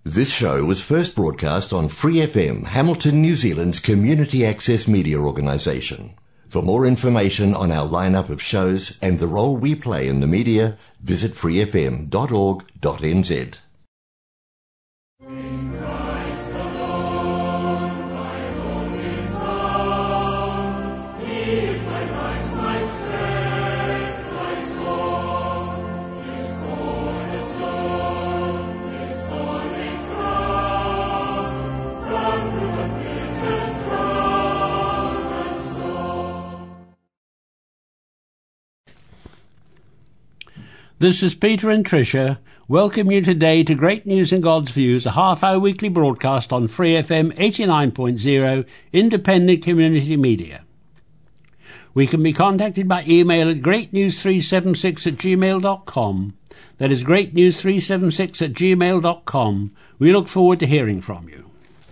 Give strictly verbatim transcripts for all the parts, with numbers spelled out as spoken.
This show was first broadcast on Free F M, Hamilton, New Zealand's community access media organisation. For more information on our lineup of shows and the role we play in the media, visit free f m dot org dot n z. This is Peter and Tricia. Welcome you today to Great News and God's Views, a half-hour weekly broadcast on Free F M eighty-nine point zero, independent community media. We can be contacted by email at great news three seven six at gmail dot com. That is great news three seven six at gmail dot com. We look forward to hearing from you.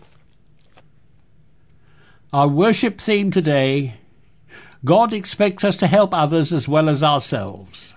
Our worship theme today: God expects us to help others as well as ourselves.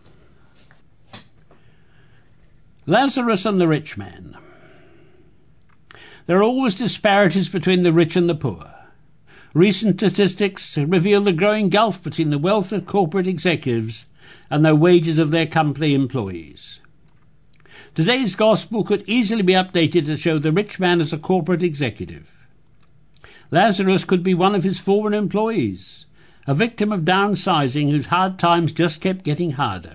Lazarus and the rich man. There are always disparities between the rich and the poor. Recent statistics reveal the growing gulf between the wealth of corporate executives and the wages of their company employees. Today's gospel could easily be updated to show the rich man as a corporate executive. Lazarus could be one of his former employees, a victim of downsizing whose hard times just kept getting harder.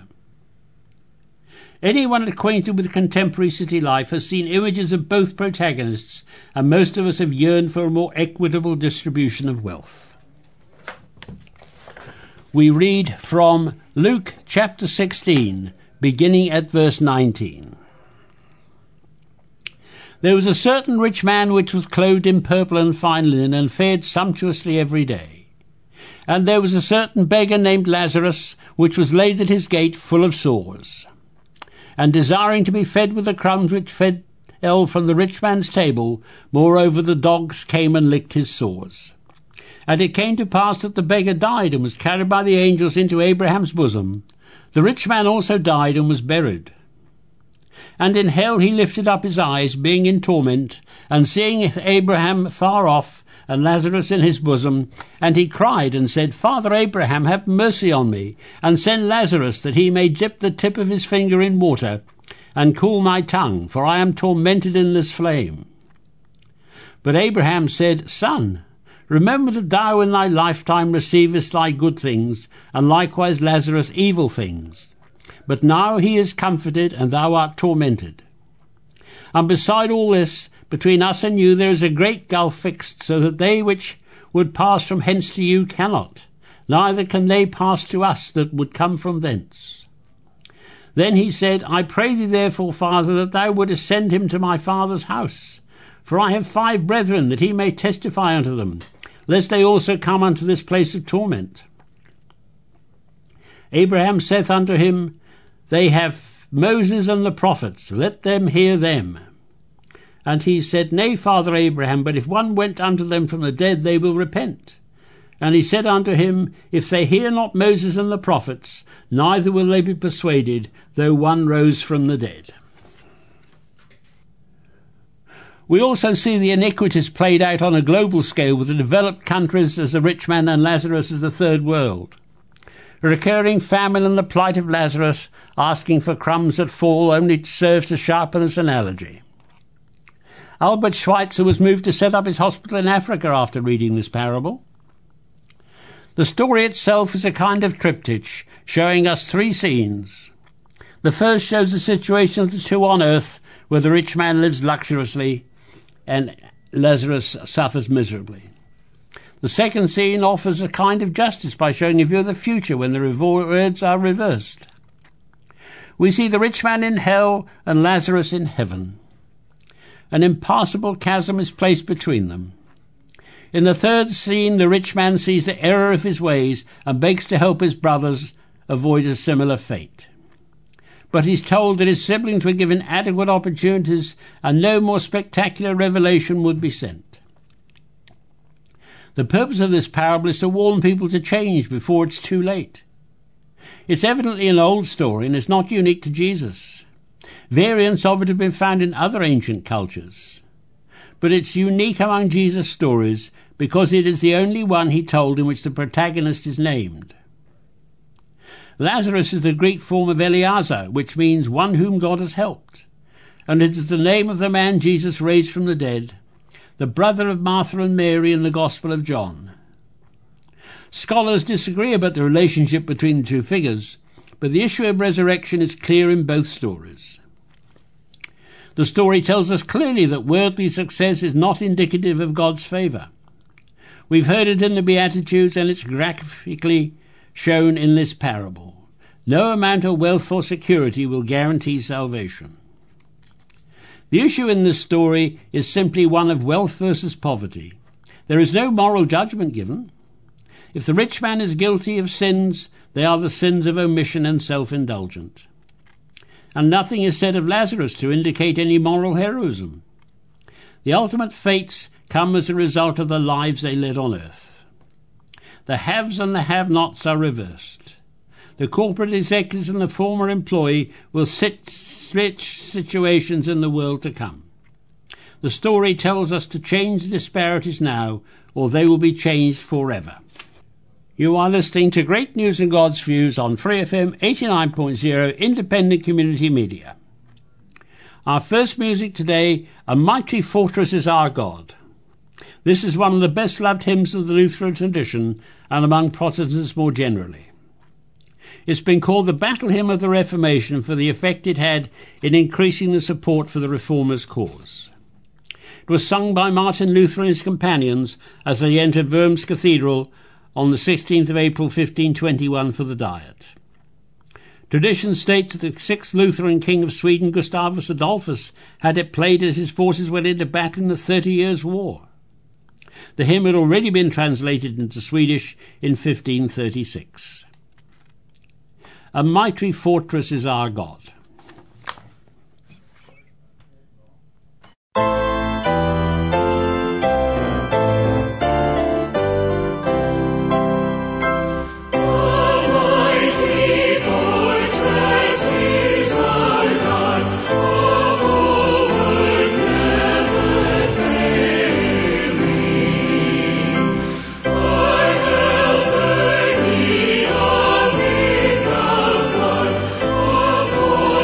Anyone acquainted with contemporary city life has seen images of both protagonists, and most of us have yearned for a more equitable distribution of wealth. We read from Luke chapter sixteen, beginning at verse nineteen. There was a certain rich man which was clothed in purple and fine linen, and fared sumptuously every day. And there was a certain beggar named Lazarus, which was laid at his gate full of sores, and desiring to be fed with the crumbs which fell from the rich man's table. Moreover, the dogs came and licked his sores. And it came to pass that the beggar died, and was carried by the angels into Abraham's bosom. The rich man also died, and was buried. And in hell he lifted up his eyes, being in torment, and seeing Abraham far off, and Lazarus in his bosom, and he cried and said, Father Abraham, have mercy on me, and send Lazarus, that he may dip the tip of his finger in water, and cool my tongue, for I am tormented in this flame. But Abraham said, Son, remember that thou in thy lifetime receivest thy good things, and likewise Lazarus evil things. But now he is comforted, and thou art tormented. And beside all this, between us and you there is a great gulf fixed, so that they which would pass from hence to you cannot, neither can they pass to us that would come from thence. Then he said, I pray thee therefore, Father, that thou wouldest send him to my father's house. For I have five brethren, that he may testify unto them, lest they also come unto this place of torment. Abraham saith unto him, They have Moses and the prophets, let them hear them. And he said, Nay, Father Abraham, but if one went unto them from the dead, they will repent. And he said unto him, If they hear not Moses and the prophets, neither will they be persuaded, though one rose from the dead. We also see the iniquities played out on a global scale, with the developed countries as the rich man and Lazarus as the third world. A recurring famine and the plight of Lazarus, asking for crumbs that fall, only serves to sharpen this analogy. Albert Schweitzer was moved to set up his hospital in Africa after reading this parable. The story itself is a kind of triptych, showing us three scenes. The first shows the situation of the two on earth, where the rich man lives luxuriously and Lazarus suffers miserably. The second scene offers a kind of justice by showing a view of the future when the rewards are reversed. We see the rich man in hell and Lazarus in heaven. An impassable chasm is placed between them. In the third scene, the rich man sees the error of his ways and begs to help his brothers avoid a similar fate. But he's told that his siblings were given adequate opportunities and no more spectacular revelation would be sent. The purpose of this parable is to warn people to change before it's too late. It's evidently an old story and is not unique to Jesus. Variants of it have been found in other ancient cultures, but it's unique among Jesus' stories because it is the only one he told in which the protagonist is named. Lazarus is the Greek form of Eleazar, which means one whom God has helped, and it is the name of the man Jesus raised from the dead, the brother of Martha and Mary in the Gospel of John. Scholars disagree about the relationship between the two figures, but the issue of resurrection is clear in both stories. The story tells us clearly that worldly success is not indicative of God's favour. We've heard it in the Beatitudes, and it's graphically shown in this parable. No amount of wealth or security will guarantee salvation. The issue in this story is simply one of wealth versus poverty. There is no moral judgment given. If the rich man is guilty of sins, they are the sins of omission and self-indulgence. And nothing is said of Lazarus to indicate any moral heroism. The ultimate fates come as a result of the lives they led on earth. The haves and the have-nots are reversed. The corporate executives and the former employee will sit switch situations in the world to come. The story tells us to change the disparities now, or they will be changed forever. You are listening to Great News and God's Views on Free F M eighty-nine point oh, independent community media. Our first music today, A Mighty Fortress is Our God. This is one of the best-loved hymns of the Lutheran tradition and among Protestants more generally. It's been called the battle hymn of the Reformation for the effect it had in increasing the support for the Reformers' cause. It was sung by Martin Luther and his companions as they entered Worms Cathedral on the sixteenth of April fifteen twenty-one for the Diet. Tradition states that the sixth Lutheran king of Sweden, Gustavus Adolphus, had it played as his forces went into battle in the Thirty Years' War. The hymn had already been translated into Swedish in fifteen thirty-six. A mighty fortress is our God. Oh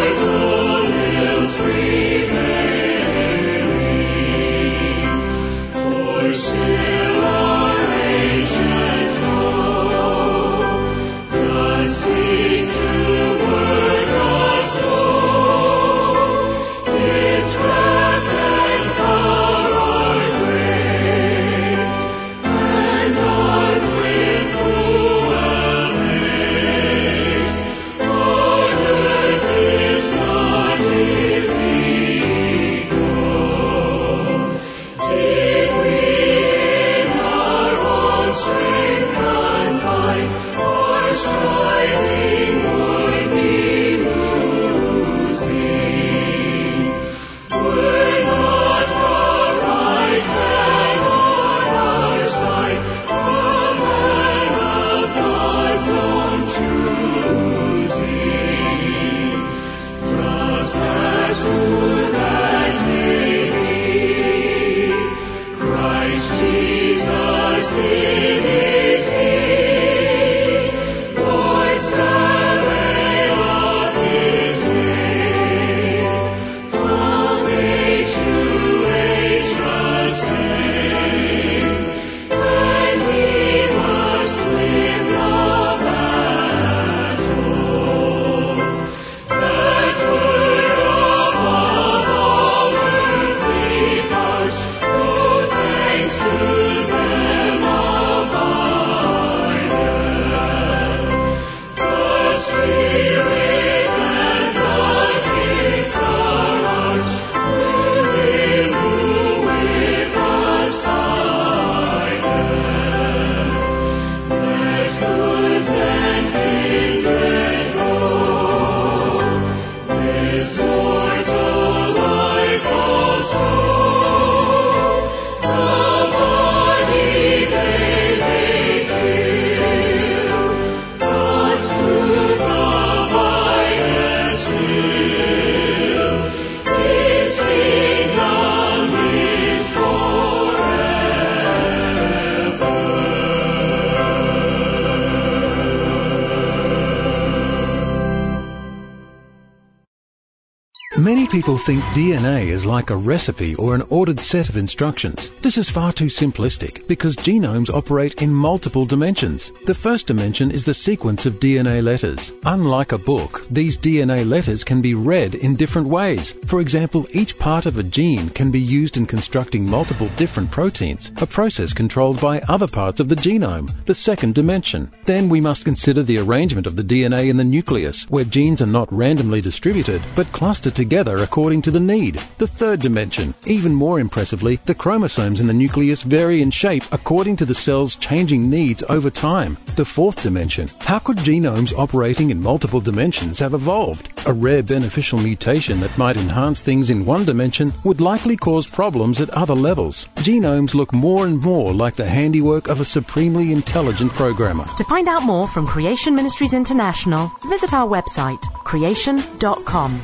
people think D N A is like a recipe or an ordered set of instructions. This is far too simplistic because genomes operate in multiple dimensions. The first dimension is the sequence of D N A letters. Unlike a book, these D N A letters can be read in different ways. For example, each part of a gene can be used in constructing multiple different proteins, a process controlled by other parts of the genome, the second dimension. Then we must consider the arrangement of the D N A in the nucleus, where genes are not randomly distributed, but clustered together according to the need. The third dimension. Even more impressively, the chromosomes in the nucleus vary in shape according to the cell's changing needs over time. The fourth dimension. How could genomes operating in multiple dimensions have evolved? A rare beneficial mutation that might enhance things in one dimension would likely cause problems at other levels. Genomes look more and more like the handiwork of a supremely intelligent programmer. To find out more from Creation Ministries International, visit our website, creation dot com.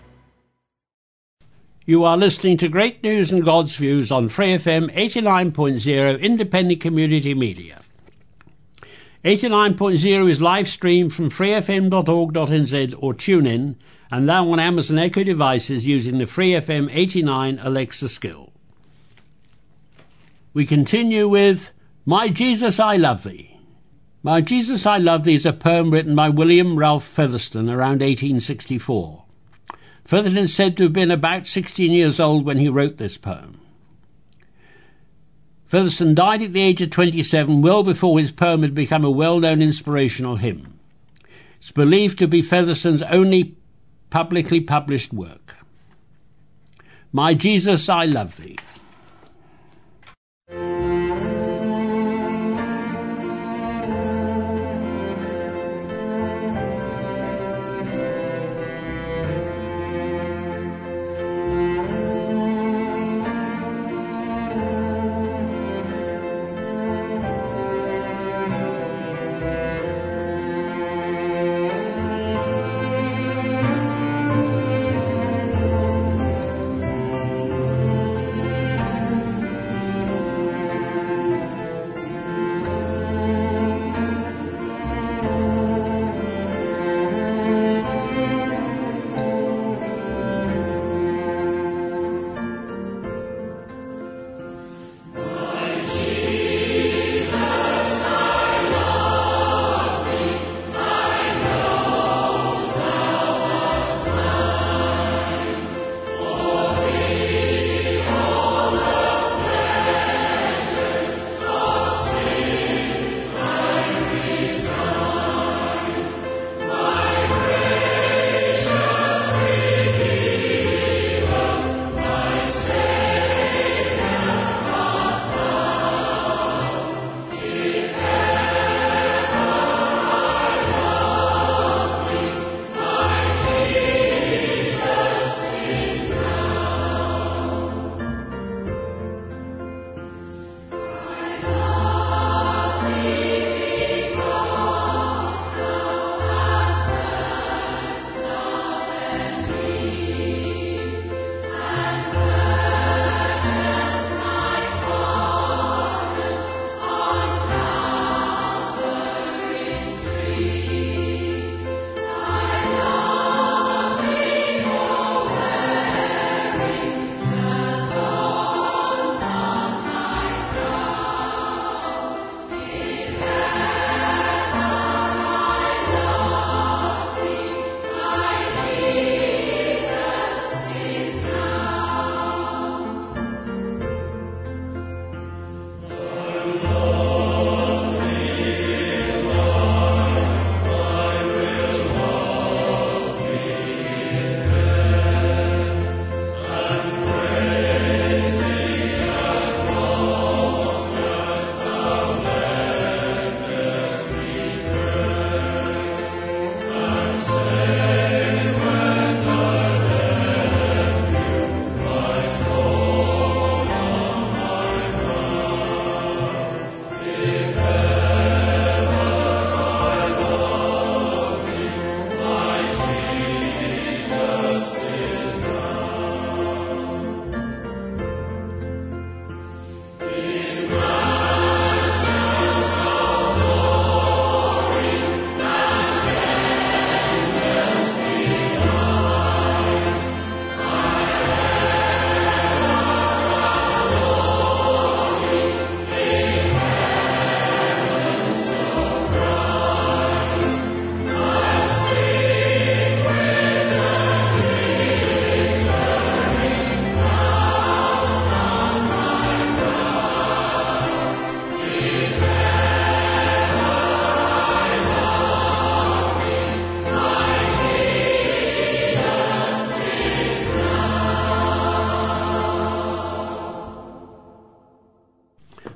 You are listening to Great News and God's Views on Free F M eighty-nine point zero Independent Community Media. eighty-nine point zero is live streamed from free f m dot org dot n z or TuneIn, and now on Amazon Echo devices using the Free F M eighty-nine Alexa skill. We continue with My Jesus, I Love Thee. My Jesus, I Love Thee is a poem written by William Ralph Featherstone around eighteen sixty-four. Featherstone is said to have been about sixteen years old when he wrote this poem. Featherstone died at the age of twenty-seven, well before his poem had become a well-known inspirational hymn. It's believed to be Featherstone's only publicly published work. My Jesus, I Love Thee.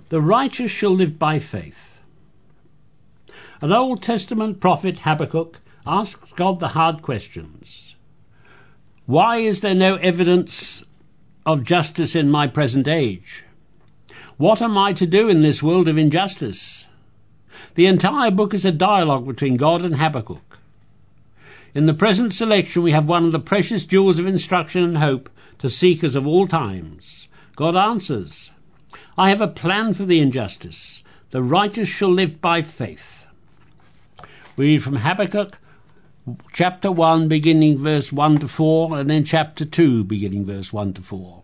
The righteous shall live by faith. An Old Testament prophet, Habakkuk, asks God the hard questions. Why is there no evidence of justice in my present age? What am I to do in this world of injustice? The entire book is a dialogue between God and Habakkuk. In the present selection we have one of the precious jewels of instruction and hope to seekers of all times. God answers, I have a plan for the injustice. The righteous shall live by faith. We read from Habakkuk chapter one, beginning verse one to four, and then chapter two, beginning verse one to four.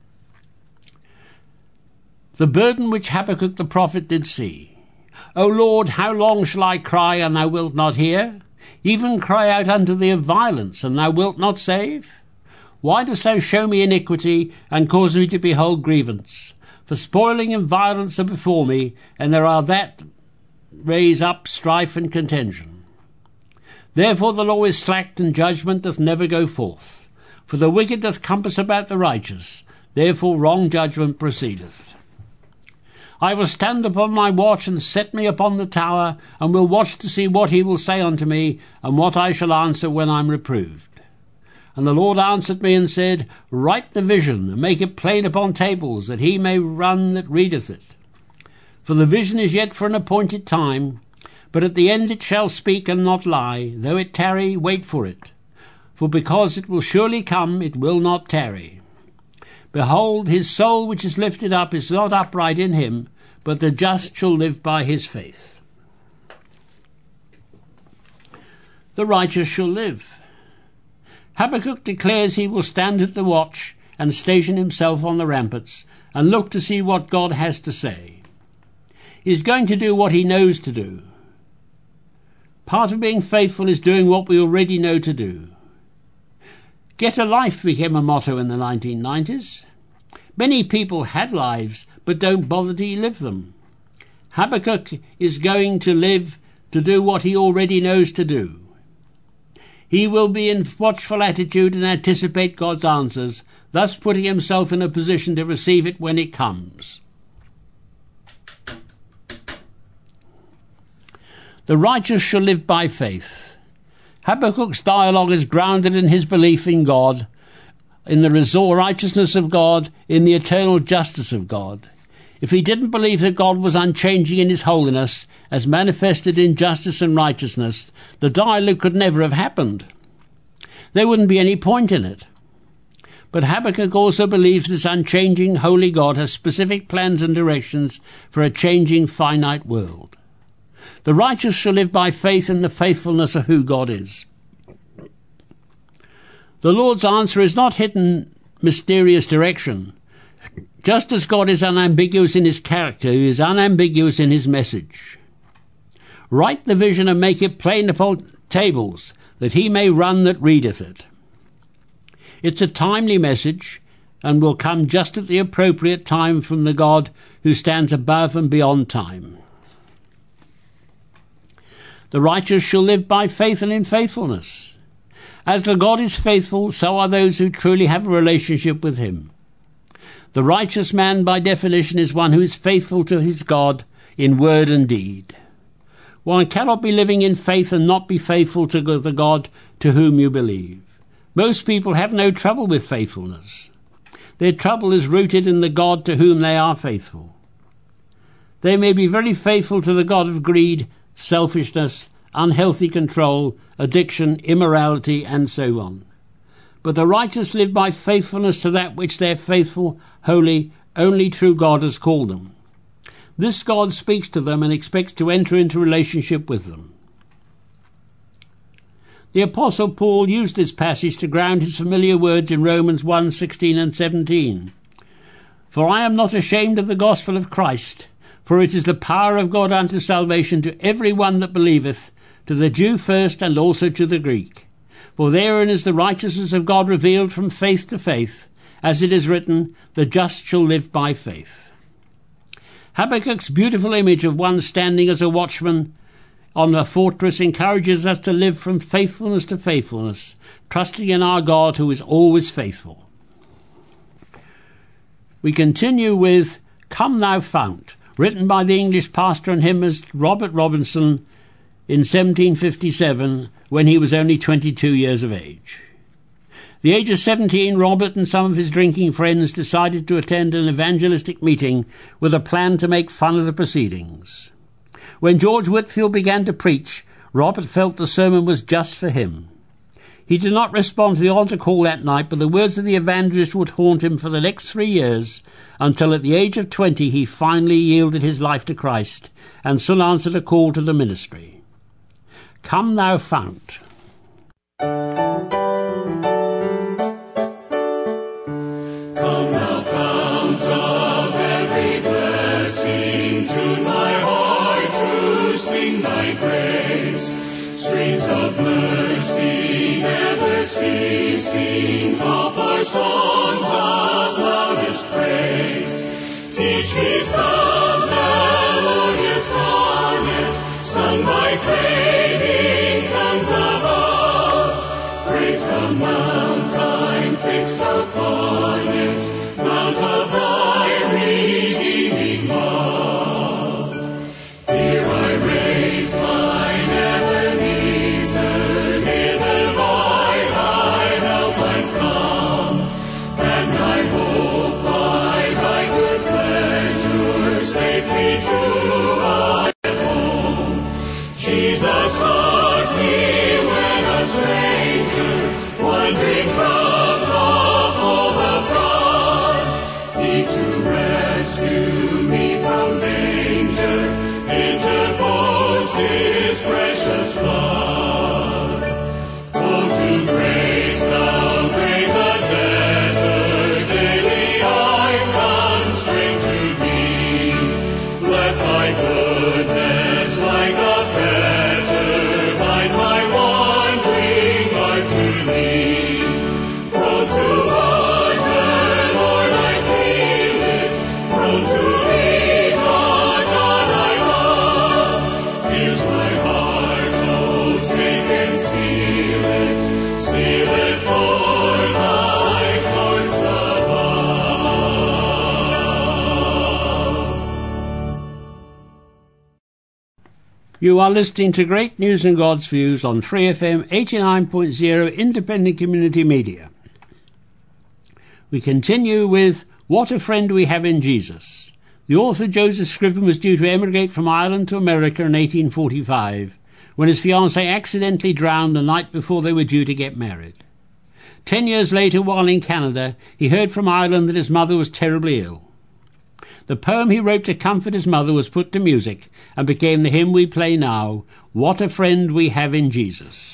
The burden which Habakkuk the prophet did see. O Lord, how long shall I cry, and thou wilt not hear? Even cry out unto thee of violence, and thou wilt not save? Why dost thou show me iniquity, and cause me to behold grievance? For spoiling and violence are before me, and there are that raise up strife and contention. Therefore the law is slacked, and judgment doth never go forth. For the wicked doth compass about the righteous, therefore wrong judgment proceedeth. I will stand upon my watch, and set me upon the tower, and will watch to see what he will say unto me, and what I shall answer when I am reproved. And the Lord answered me and said, Write the vision, and make it plain upon tables, that he may run that readeth it. For the vision is yet for an appointed time, but at the end it shall speak and not lie. Though it tarry, wait for it. For because it will surely come, it will not tarry. Behold, his soul which is lifted up is not upright in him, but the just shall live by his faith. The righteous shall live. Habakkuk declares he will stand at the watch and station himself on the ramparts and look to see what God has to say. He is going to do what he knows to do. Part of being faithful is doing what we already know to do. Get a life became a motto in the nineteen nineties. Many people had lives but don't bother to live them. Habakkuk is going to live to do what he already knows to do. He will be in watchful attitude and anticipate God's answers, thus putting himself in a position to receive it when it comes. The righteous shall live by faith. Habakkuk's dialogue is grounded in his belief in God, in the resort righteousness of God, in the eternal justice of God. If he didn't believe that God was unchanging in his holiness, as manifested in justice and righteousness, the dialogue could never have happened. There wouldn't be any point in it. But Habakkuk also believes this unchanging, holy God has specific plans and directions for a changing, finite world. The righteous shall live by faith in the faithfulness of who God is. The Lord's answer is not hidden, mysterious direction. Just as God is unambiguous in his character, he is unambiguous in his message. Write the vision and make it plain upon tables, that he may run that readeth it. It's a timely message, and will come just at the appropriate time from the God who stands above and beyond time. The righteous shall live by faith and in faithfulness. As the God is faithful, so are those who truly have a relationship with him. The righteous man, by definition, is one who is faithful to his God in word and deed. One cannot be living in faith and not be faithful to the God to whom you believe. Most people have no trouble with faithfulness. Their trouble is rooted in the God to whom they are faithful. They may be very faithful to the God of greed, selfishness, unhealthy control, addiction, immorality, and so on. But the righteous live by faithfulness to that which their faithful, holy, only true God has called them. This God speaks to them and expects to enter into relationship with them. The Apostle Paul used this passage to ground his familiar words in Romans one, sixteen and seventeen. For I am not ashamed of the gospel of Christ, for it is the power of God unto salvation to every one that believeth, to the Jew first and also to the Greek. For therein is the righteousness of God revealed from faith to faith, as it is written, the just shall live by faith. Habakkuk's beautiful image of one standing as a watchman on a fortress encourages us to live from faithfulness to faithfulness, trusting in our God who is always faithful. We continue with, Come thou fount, written by the English pastor and hymnist Robert Robinson in seventeen fifty-seven, when he was only twenty-two years of age. At the age of seventeen, Robert and some of his drinking friends decided to attend an evangelistic meeting with a plan to make fun of the proceedings. When George Whitefield began to preach, Robert felt the sermon was just for him. He did not respond to the altar call that night, but the words of the evangelist would haunt him for the next three years, until at the age of twenty he finally yielded his life to Christ and soon answered a call to the ministry. Come thou fount. Come thou fount of every blessing, tune my heart to sing thy praise. Streams of mercy never ceasing, call for songs of loudest praise. Teach me some melodious sonnet, sung by flaming tongues above. Praise the mount I'm fixed upon it, mount of thy redeeming love. Here I raise mine Ebenezer, hither by thy help I'm come, and I hope by thy good pleasure safely to I get home. Jesus sought me when a stranger, wandering from the fold of God. He to rescue me from danger interposed his precious blood. Oh, to grace thou great a desert, daily I'm constrained to thee. Let thy goodness like a fetter bind my wandering heart to thee. Prone to wander, Lord, I feel it, prone to leave the God I love. Here's my heart, oh, take and seal it, seal it for thy courts above. You are listening to Great News and God's Views on Free F M eighty-nine point zero Independent Community Media. We continue with What a Friend We Have in Jesus. The author Joseph Scriven was due to emigrate from Ireland to America in eighteen forty-five, when his fiancée accidentally drowned the night before they were due to get married. Ten years later, while in Canada, he heard from Ireland that his mother was terribly ill. The poem he wrote to comfort his mother was put to music and became the hymn we play now, What a Friend We Have in Jesus.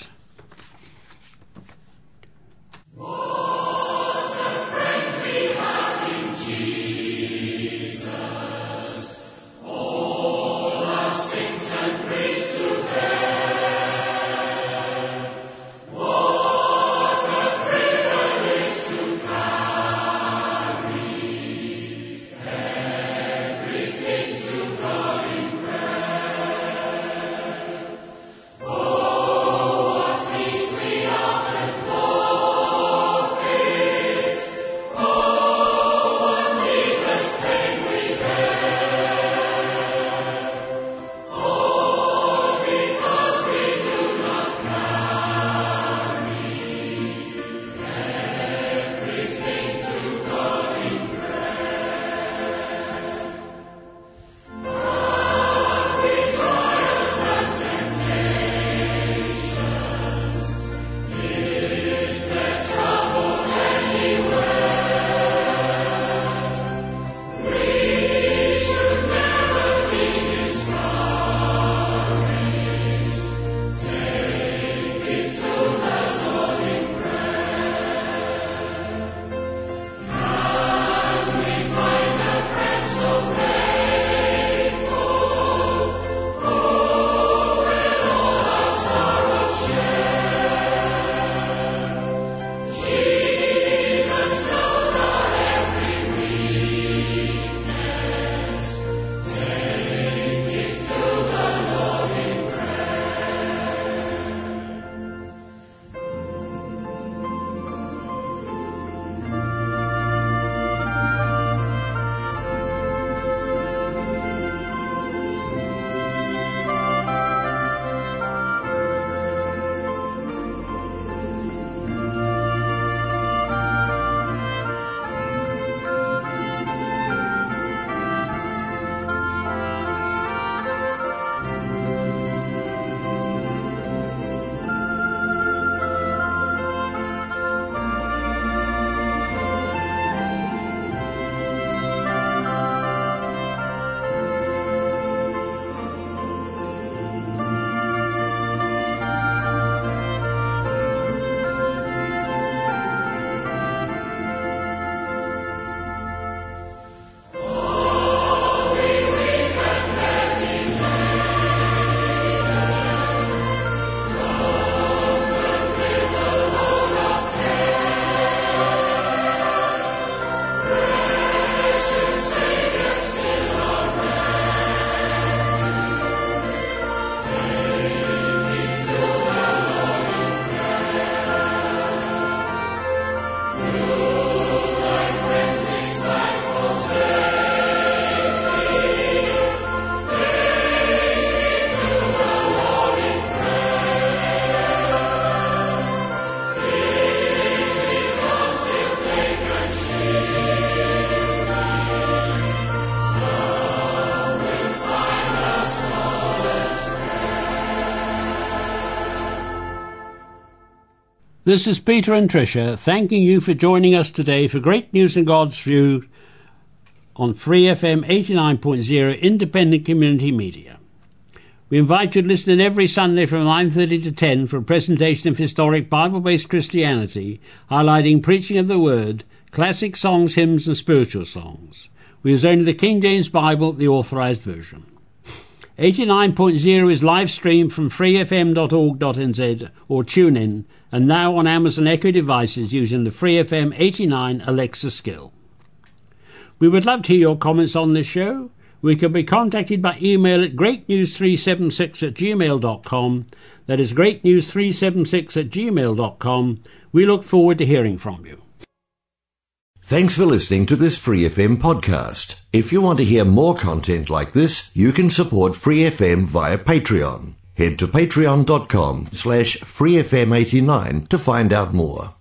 This is Peter and Tricia thanking you for joining us today for Great News in God's View on Free F M eighty-nine point zero Independent Community Media. We invite you to listen in every Sunday from nine thirty to ten for a presentation of historic Bible-based Christianity, highlighting preaching of the Word, classic songs, hymns and spiritual songs. We use only the King James Bible, the authorized version. eighty-nine point zero is live streamed from free f m dot org dot n z or TuneIn, and now on Amazon Echo devices using the Free F M eighty-nine Alexa skill. We would love to hear your comments on this show. We can be contacted by email at great news three seven six at gmail dot com. That is great news three seven six at gmail dot com. We look forward to hearing from you. Thanks for listening to this Free F M podcast. If you want to hear more content like this, you can support Free F M via Patreon. Head to patreon dot com slash free f m eighty-nine to find out more.